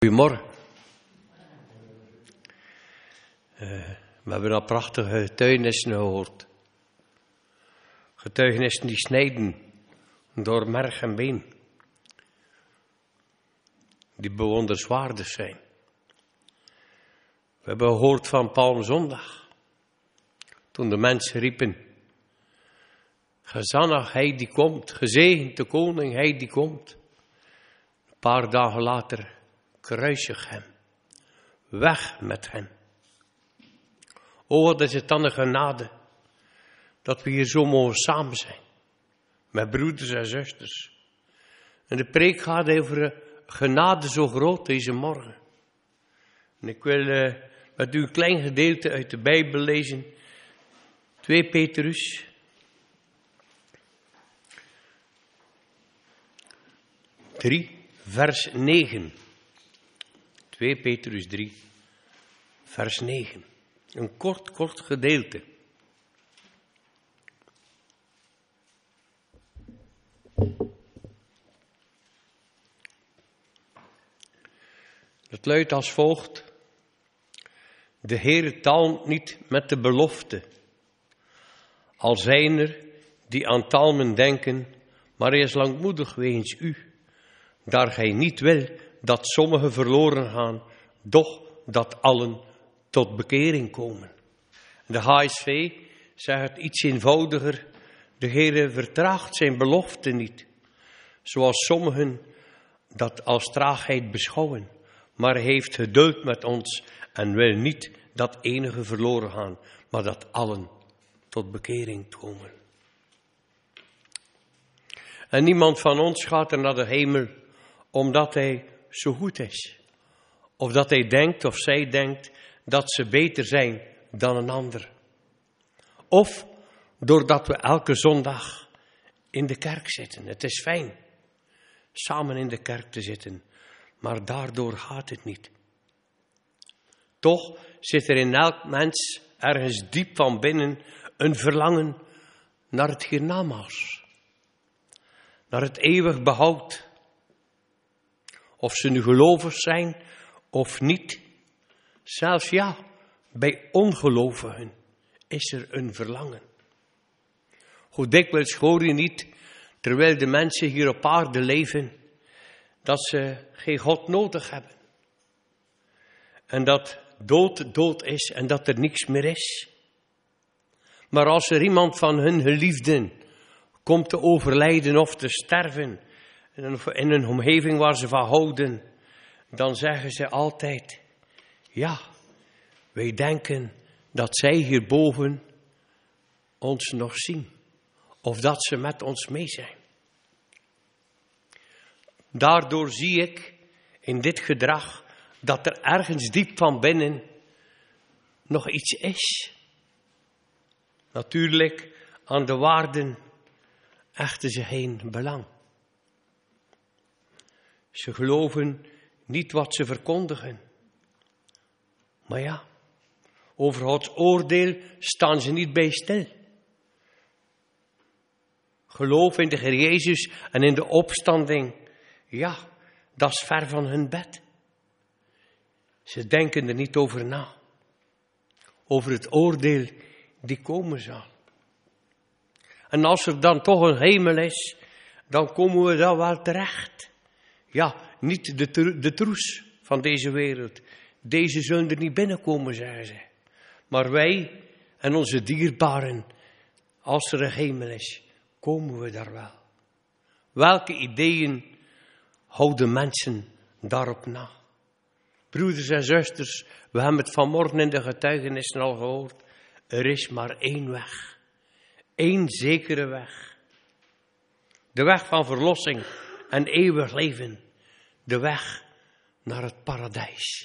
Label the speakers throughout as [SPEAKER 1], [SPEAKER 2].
[SPEAKER 1] Goedemorgen. We hebben al prachtige getuigenissen gehoord. Getuigenissen die snijden door merg en been. Die bewonderenswaardig zijn. We hebben gehoord van Palmzondag. Toen de mensen riepen: Gezannig, hij die komt. Gezegend de koning, hij die komt. Een paar dagen later: kruisig hem. Weg met hem. O, wat is het dan een genade dat we hier zo mogen samen zijn. Met broeders en zusters. En de preek gaat over genade zo groot deze morgen. En ik wil met u een klein gedeelte uit de Bijbel lezen. 2 Petrus. 3, vers 9. 2 Petrus 3, vers 9. Een kort gedeelte. Het luidt als volgt: De Heere talmt niet met de belofte. Al zijn er die aan talmen denken, maar hij is langmoedig wegens u, daar gij niet wil dat sommigen verloren gaan, doch dat allen tot bekering komen. De HSV zegt het iets eenvoudiger: de Heere vertraagt zijn belofte niet, zoals sommigen dat als traagheid beschouwen, maar hij heeft geduld met ons en wil niet dat enigen verloren gaan, maar dat allen tot bekering komen. En niemand van ons gaat er naar de hemel omdat hij zo goed is, of dat hij denkt of zij denkt dat ze beter zijn dan een ander. Of doordat we elke zondag in de kerk zitten. Het is fijn samen in de kerk te zitten, maar daardoor gaat het niet. Toch zit er in elk mens ergens diep van binnen een verlangen naar het hiernamaals. Naar het eeuwig behoud. Of ze nu gelovig zijn of niet. Zelfs ja, bij ongelovigen is er een verlangen. Hoe dikwijls hoor je niet, terwijl de mensen hier op aarde leven, dat ze geen God nodig hebben. En dat dood is en dat er niks meer is. Maar als er iemand van hun geliefden komt te overlijden of te sterven, in een omgeving waar ze van houden, dan zeggen ze altijd: ja, wij denken dat zij hierboven ons nog zien. Of dat ze met ons mee zijn. Daardoor zie ik in dit gedrag dat er ergens diep van binnen nog iets is. Natuurlijk, aan de waarden hechten ze geen belang. Ze geloven niet wat ze verkondigen. Maar ja, over Gods oordeel staan ze niet bij stil. Geloof in de Heer Jezus en in de opstanding, ja, dat is ver van hun bed. Ze denken er niet over na. Over het oordeel die komen zal. En als er dan toch een hemel is, dan komen we daar wel terecht. Ja, niet de troes van deze wereld. Deze zullen er niet binnenkomen, zeggen ze. Maar wij en onze dierbaren, als er een hemel is, komen we daar wel. Welke ideeën houden mensen daarop na? Broeders en zusters, we hebben het vanmorgen in de getuigenissen al gehoord. Er is maar één weg. Eén zekere weg. De weg van verlossing en eeuwig leven. De weg naar het paradijs.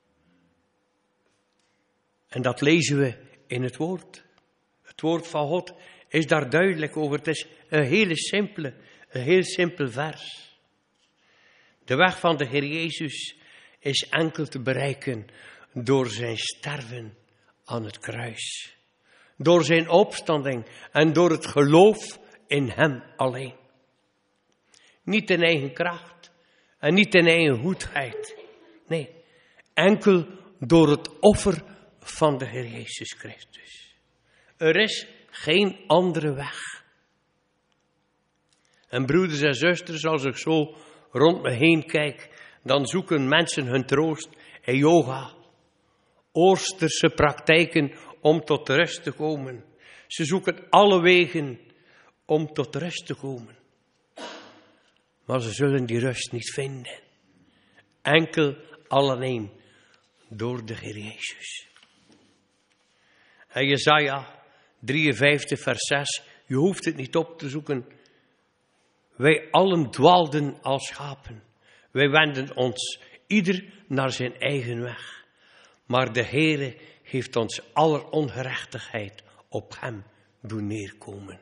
[SPEAKER 1] En dat lezen we in het woord. Het woord van God is daar duidelijk over. Het is een heel simpel vers. De weg van de Heer Jezus is enkel te bereiken door zijn sterven aan het kruis. Door zijn opstanding en door het geloof in hem alleen. Niet in eigen kracht en niet in eigen goedheid, Nee, enkel door het offer van de Heer Jezus Christus. Er is geen andere weg. En broeders en zusters, als ik zo rond me heen kijk, dan zoeken mensen hun troost in yoga. Oosterse praktijken om tot rust te komen. Ze zoeken alle wegen om tot rust te komen. Maar ze zullen die rust niet vinden. Enkel alleen door de Heer Jezus. En Jesaja 53 vers 6, je hoeft het niet op te zoeken. Wij allen dwaalden als schapen. Wij wenden ons ieder naar zijn eigen weg. Maar de Heere heeft ons aller ongerechtigheid op hem doen neerkomen.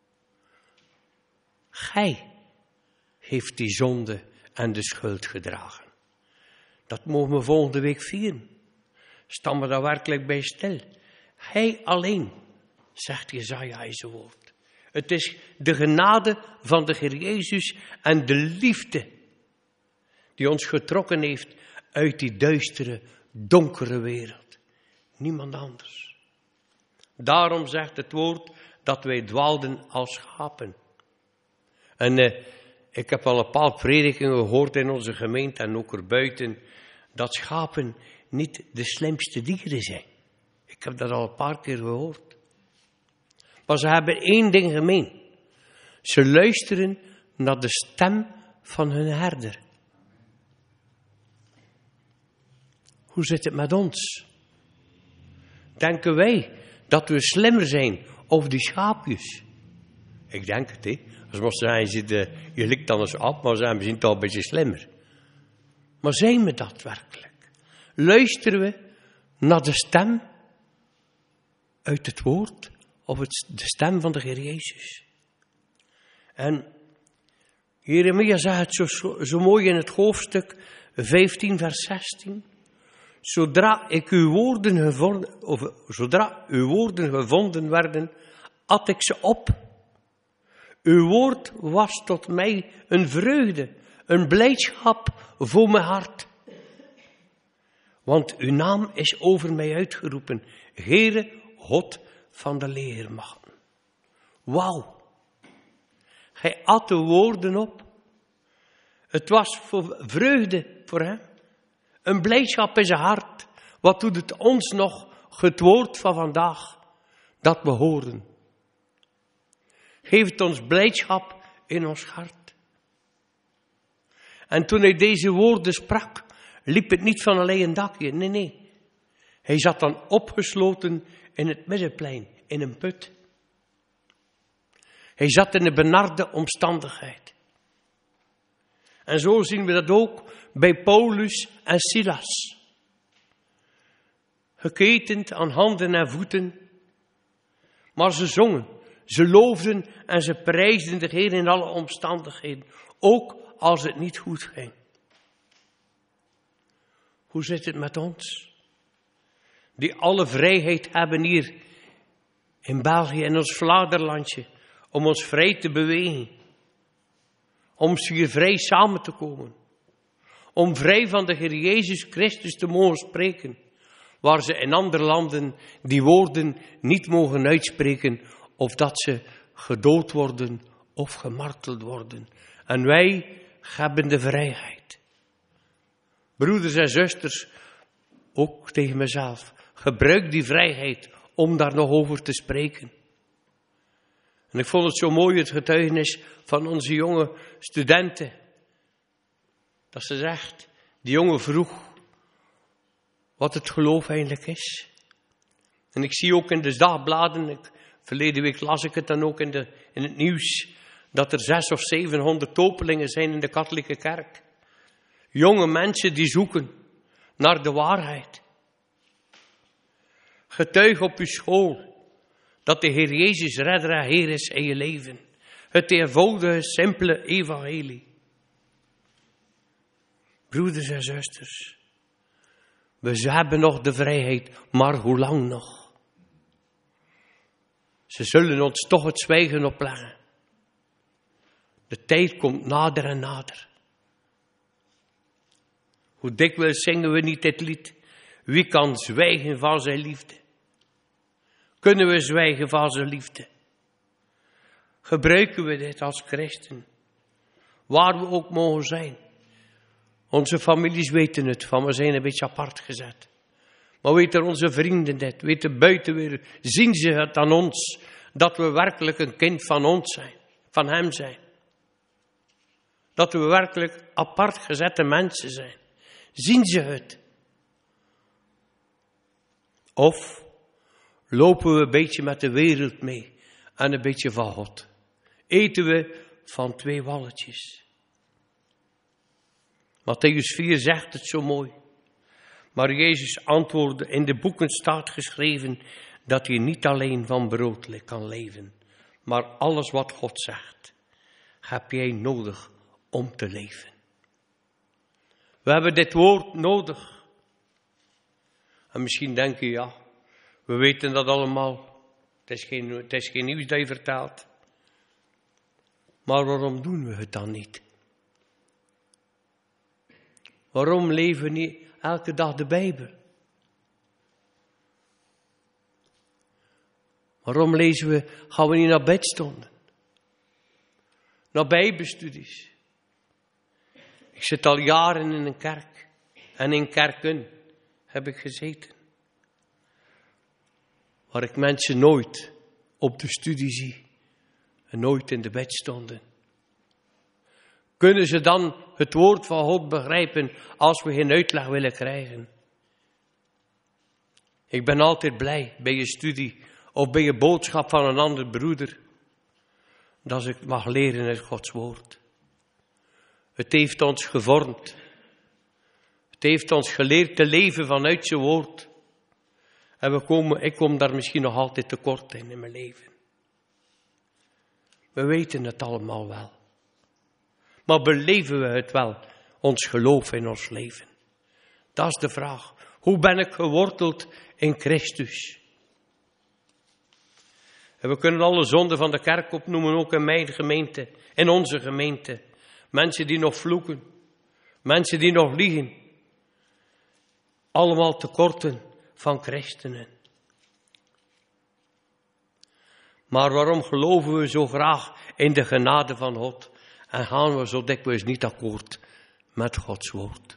[SPEAKER 1] Gij heeft die zonde en de schuld gedragen. Dat mogen we volgende week vieren. Staan we daar werkelijk bij stil. Hij alleen, zegt Jesaja in zijn woord. Het is de genade van de Heer Jezus en de liefde die ons getrokken heeft uit die duistere, donkere wereld. Niemand anders. Daarom zegt het woord dat wij dwaalden als schapen. En ik heb al een paar predikingen gehoord in onze gemeente en ook erbuiten, dat schapen niet de slimste dieren zijn. Ik heb dat al een paar keer gehoord. Maar ze hebben één ding gemeen. Ze luisteren naar de stem van hun herder. Hoe zit het met ons? Denken wij dat we slimmer zijn of die schaapjes? Ik denk het, hè. Als we zeggen, je lijkt dan eens op, maar we zijn toch een beetje slimmer. Maar zijn we dat werkelijk? Luisteren we naar de stem uit het woord of de stem van de Heer Jezus? En Jeremia zegt het zo mooi in het hoofdstuk 15 vers 16. Zodra uw woorden gevonden werden, at ik ze op. Uw woord was tot mij een vreugde, een blijdschap voor mijn hart. Want uw naam is over mij uitgeroepen, Heere, God van de legermachten. Wauw. Hij at de woorden op. Het was voor vreugde voor hem. Een blijdschap in zijn hart. Wat doet het ons nog, het woord van vandaag, dat we horen? Geeft ons blijdschap in ons hart. En toen hij deze woorden sprak, liep het niet van alleen een dakje. Nee. Hij zat dan opgesloten in het middenplein, in een put. Hij zat in een benarde omstandigheid. En zo zien we dat ook bij Paulus en Silas. Geketend aan handen en voeten. Maar ze zongen, ze loofden en ze prijsden de Heer in alle omstandigheden. Ook als het niet goed ging. Hoe zit het met ons? Die alle vrijheid hebben hier in België, in ons Vladerlandje. Om ons vrij te bewegen. Om hier vrij samen te komen. Om vrij van de Heer Jezus Christus te mogen spreken. Waar ze in andere landen die woorden niet mogen uitspreken. Of dat ze gedood worden of gemarteld worden. En wij hebben de vrijheid. Broeders en zusters, ook tegen mezelf. Gebruik die vrijheid om daar nog over te spreken. En ik vond het zo mooi, het getuigenis van onze jonge studenten. Dat ze zegt, die jongen vroeg wat het geloof eigenlijk is. En ik zie ook in de dagbladen, verleden week las ik het dan ook in het nieuws, dat er 600 of 700 dopelingen zijn in de katholieke kerk. Jonge mensen die zoeken naar de waarheid. Getuig op uw school dat de Heer Jezus redder en Heer is in je leven. Het eenvoudige, simpele evangelie. Broeders en zusters, we hebben nog de vrijheid, maar hoe lang nog? Ze zullen ons toch het zwijgen opleggen. De tijd komt nader en nader. Hoe dikwijls zingen we niet dit lied? Wie kan zwijgen van zijn liefde? Kunnen we zwijgen van zijn liefde? Gebruiken we dit als christen? Waar we ook mogen zijn. Onze families weten het, van we zijn een beetje apart gezet. Maar weten onze vrienden dit, weten buiten weer, zien ze het aan ons, dat we werkelijk een kind van ons zijn, van hem zijn. Dat we werkelijk apart gezette mensen zijn. Zien ze het? Of lopen we een beetje met de wereld mee en een beetje van God? Eten we van twee walletjes? Mattheüs 4 zegt het zo mooi. Maar Jezus antwoordde, in de boeken staat geschreven dat je niet alleen van brood kan leven, maar alles wat God zegt, heb jij nodig om te leven. We hebben dit woord nodig. En misschien denk je, ja, we weten dat allemaal. Het is geen nieuws dat je vertelt. Maar waarom doen we het dan niet? Waarom leven we niet elke dag de Bijbel? Waarom gaan we niet naar bedstonden? Naar Bijbelstudies? Ik zit al jaren in een kerk. En in kerken heb ik gezeten. Waar ik mensen nooit op de studie zie. En nooit in de bedstonden. Kunnen ze dan het woord van God begrijpen als we geen uitleg willen krijgen? Ik ben altijd blij bij je studie of bij je boodschap van een ander broeder. Dat ik mag leren uit Gods woord. Het heeft ons gevormd. Het heeft ons geleerd te leven vanuit zijn woord. En ik kom daar misschien nog altijd tekort in mijn leven. We weten het allemaal wel. Maar beleven we het wel, ons geloof in ons leven? Dat is de vraag. Hoe ben ik geworteld in Christus? En we kunnen alle zonden van de kerk opnoemen, ook in mijn gemeente, in onze gemeente. Mensen die nog vloeken, mensen die nog liegen. Allemaal tekorten van christenen. Maar waarom geloven we zo graag in de genade van God? En gaan we zo dikwijls niet akkoord met Gods woord?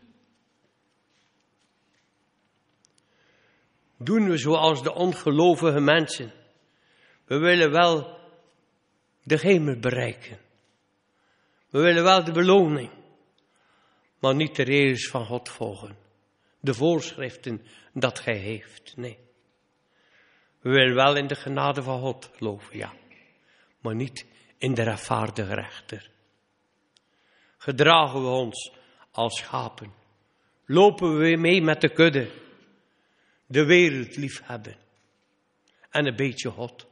[SPEAKER 1] Doen we zoals de ongelovige mensen? We willen wel de hemel bereiken. We willen wel de beloning. Maar niet de regels van God volgen. De voorschriften dat hij heeft. Nee. We willen wel in de genade van God geloven, ja. Maar niet in de rechtvaardige rechter. Gedragen we ons als schapen? Lopen we mee met de kudde? De wereld liefhebben? En een beetje God?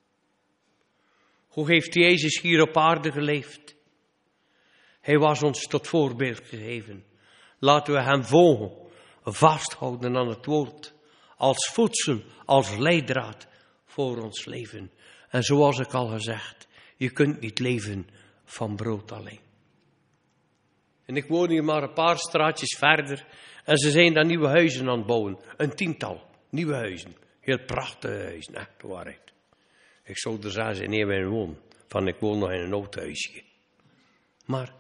[SPEAKER 1] Hoe heeft Jezus hier op aarde geleefd? Hij was ons tot voorbeeld gegeven. Laten we hem volgen, vasthouden aan het woord. Als voedsel, als leidraad voor ons leven. En zoals ik al gezegd, je kunt niet leven van brood alleen. En ik woon hier maar een paar straatjes verder. En ze zijn daar nieuwe huizen aan het bouwen. Een 10-tal nieuwe huizen. Heel prachtige huizen, echt de waarheid. Ik zou er zelfs in een willen wonen. Van ik woon nog in een oud huisje. Maar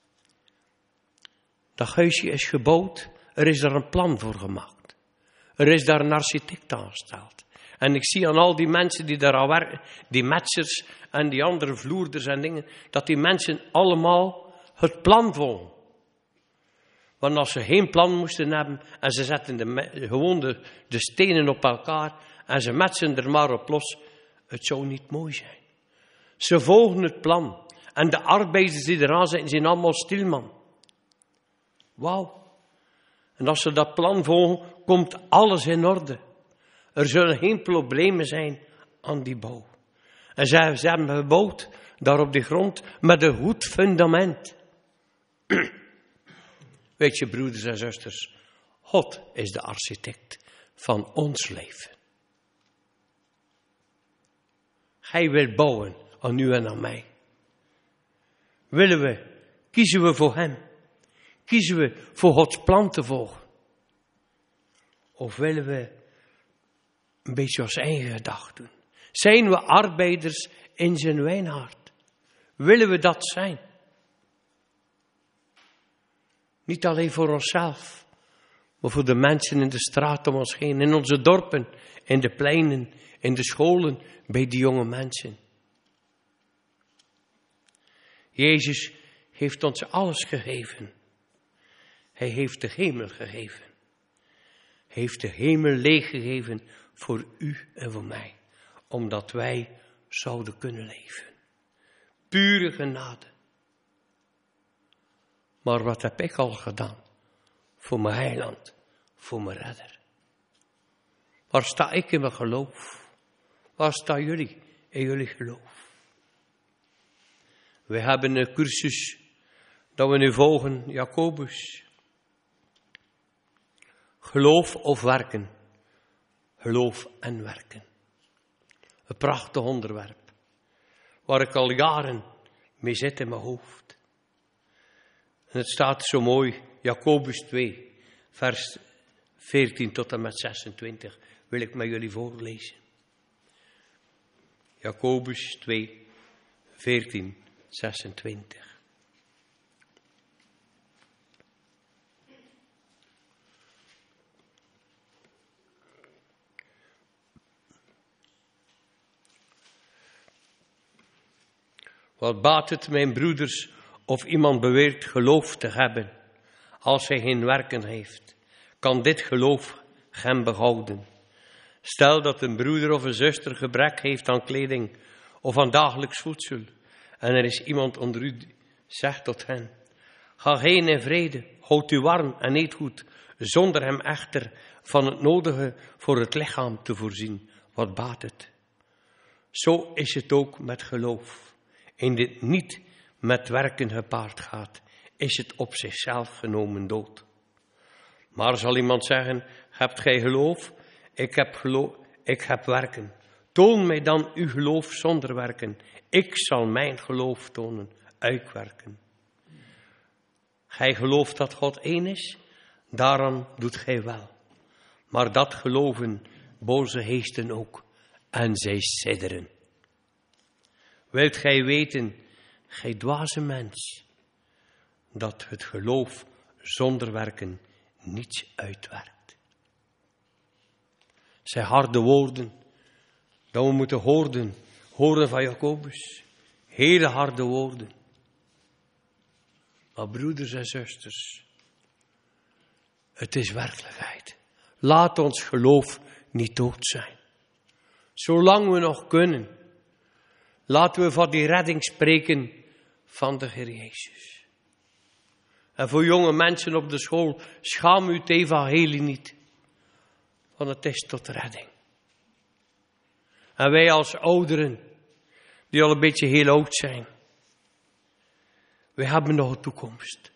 [SPEAKER 1] dat huisje is gebouwd. Er is daar een plan voor gemaakt. Er is daar een architect aangesteld. En ik zie aan al die mensen die daar aan werken, die metsers en die andere vloerders en dingen, dat die mensen allemaal het plan volgen. Want als ze geen plan moesten hebben en ze zetten gewoon de stenen op elkaar en ze metsen er maar op los, het zou niet mooi zijn. Ze volgen het plan. En de arbeiders die eraan zitten, zijn allemaal stilman. Wauw. En als ze dat plan volgen, komt alles in orde. Er zullen geen problemen zijn aan die bouw. En ze hebben gebouwd, daar op de grond, met een goed fundament. Weet je, broeders en zusters, God is de architect van ons leven. Hij wil bouwen aan u en aan mij. Kiezen we voor hem? Kiezen we voor Gods plan te volgen? Of willen we een beetje ons eigen gedachten doen? Zijn we arbeiders in zijn wijngaard? Willen we dat zijn? Niet alleen voor onszelf, maar voor de mensen in de straat om ons heen, in onze dorpen, in de pleinen, in de scholen, bij die jonge mensen. Jezus heeft ons alles gegeven. Hij heeft de hemel gegeven. Hij heeft de hemel leeggegeven voor u en voor mij. Omdat wij zouden kunnen leven. Pure genade. Maar wat heb ik al gedaan? Voor mijn heiland. Voor mijn redder. Waar sta ik in mijn geloof? Waar staan jullie in jullie geloof? We hebben een cursus dat we nu volgen, Jacobus. Geloof of werken. Geloof en werken. Een prachtig onderwerp. Waar ik al jaren mee zit in mijn hoofd. En het staat zo mooi, Jacobus 2, vers 14 tot en met 26, wil ik met jullie voorlezen. Jacobus 2, 14, 26. Wat baat het, mijn broeders, of iemand beweert geloof te hebben, als hij geen werken heeft? Kan dit geloof hem behouden? Stel dat een broeder of een zuster gebrek heeft aan kleding of aan dagelijks voedsel, en er is iemand onder u die zegt tot hen: ga heen in vrede, houd u warm en eet goed, zonder hem echter van het nodige voor het lichaam te voorzien. Wat baat het? Zo is het ook met geloof. In dit niet met werken gepaard gaat, is het op zichzelf genomen dood. Maar zal iemand zeggen: hebt gij geloof? Ik heb werken. Toon mij dan uw geloof zonder werken. Ik zal mijn geloof tonen, uitwerken. Gij gelooft dat God één is, daarom doet gij wel. Maar dat geloven boze geesten ook, en zij sidderen. Wilt gij weten, gij dwaze mens, dat het geloof zonder werken niets uitwerkt? Zij harde woorden, dat we moeten horen van Jacobus. Hele harde woorden. Maar broeders en zusters, het is werkelijkheid. Laat ons geloof niet dood zijn. Zolang we nog kunnen, laten we van die redding spreken van de Heer Jezus. En voor jonge mensen op de school, schaam u het evangelie niet. Want het is tot redding. En wij als ouderen, die al een beetje heel oud zijn, wij hebben nog een toekomst.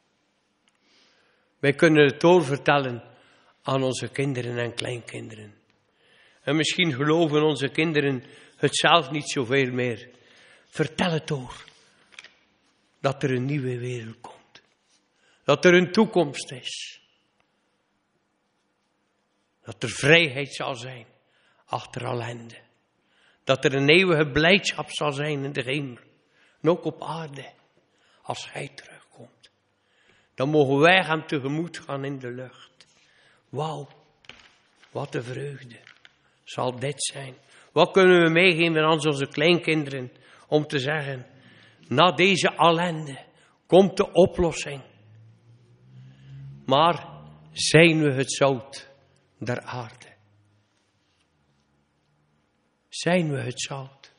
[SPEAKER 1] Wij kunnen het doorvertellen aan onze kinderen en kleinkinderen. En misschien geloven onze kinderen het zelf niet zoveel meer. Vertel het door. Dat er een nieuwe wereld komt. Dat er een toekomst is. Dat er vrijheid zal zijn achter ellende. Dat er een eeuwige blijdschap zal zijn in de hemel. En ook op aarde. Als hij terugkomt. Dan mogen wij hem tegemoet gaan in de lucht. Wauw. Wat een vreugde zal dit zijn. Wat kunnen we meegeven aan onze kleinkinderen om te zeggen: na deze ellende komt de oplossing. Maar zijn we het zout der aarde? Zijn we het zout?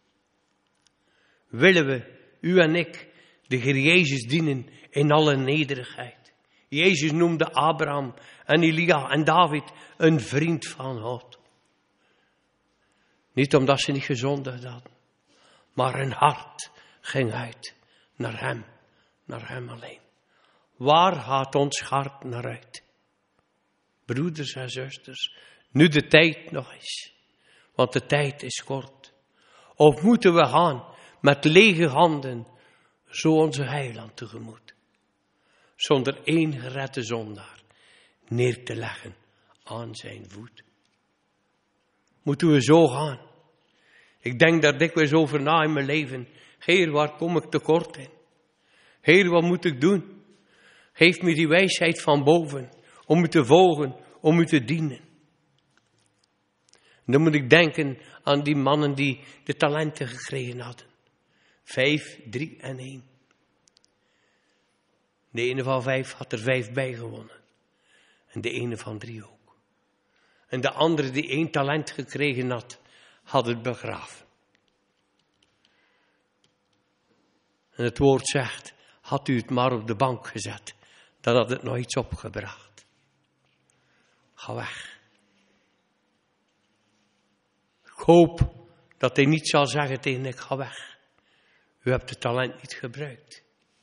[SPEAKER 1] Willen we, u en ik, de Heer Jezus dienen in alle nederigheid? Jezus noemde Abraham en Elia en David een vriend van God. Niet omdat ze niet gezondigd hadden, maar hun hart ging uit naar hem alleen. Waar gaat ons hart naar uit? Broeders en zusters, nu de tijd nog is, want de tijd is kort. Of moeten we gaan met lege handen, zo onze heiland tegemoet? zonder één geredde zondaar neer te leggen aan zijn voet. Moeten we zo gaan? Ik denk daar dikwijls over na in mijn leven. Heer, waar kom ik tekort in? Heer, wat moet ik doen? Geef me die wijsheid van boven, om u te volgen, om u te dienen. En dan moet ik denken aan die mannen die de talenten gekregen hadden. 5, 3 en 1. De ene van 5 had er 5 bij gewonnen. En de ene van 3 ook. En de andere die 1 talent gekregen had het begraven. En het woord zegt, had u het maar op de bank gezet, dan had het nog iets opgebracht. Ga weg. Ik hoop dat hij niet zal zeggen tegen ik ga weg. U hebt het talent niet gebruikt.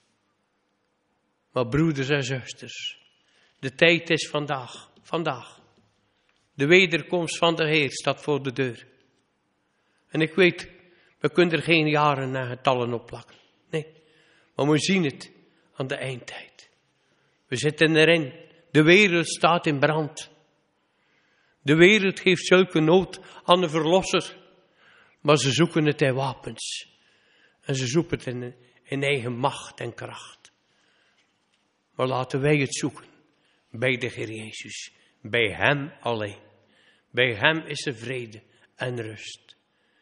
[SPEAKER 1] Maar broeders en zusters, de tijd is vandaag. De wederkomst van de Heer staat voor de deur. En ik weet, we kunnen er geen jaren en getallen op plakken. Nee, maar we zien het aan de eindtijd. We zitten erin. De wereld staat in brand. De wereld heeft zulke nood aan de verlosser. Maar ze zoeken het in wapens. En ze zoeken het in eigen macht en kracht. Maar laten wij het zoeken. Bij de Heer Jezus. Bij Hem alleen. Bij Hem is er vrede en rust.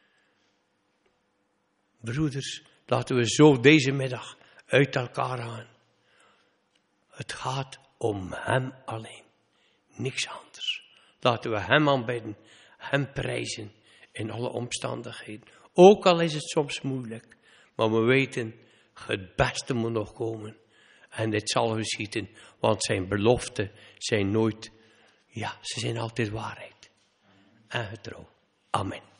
[SPEAKER 1] Broeders, laten we zo deze middag uit elkaar gaan. Het gaat om Hem alleen. Niks anders. Laten we Hem aanbidden. Hem prijzen in alle omstandigheden. Ook al is het soms moeilijk. Maar we weten, het beste moet nog komen. En dit zal geschieden. Want zijn beloften zijn nooit, ze zijn altijd waarheid. En getrouw. Amen.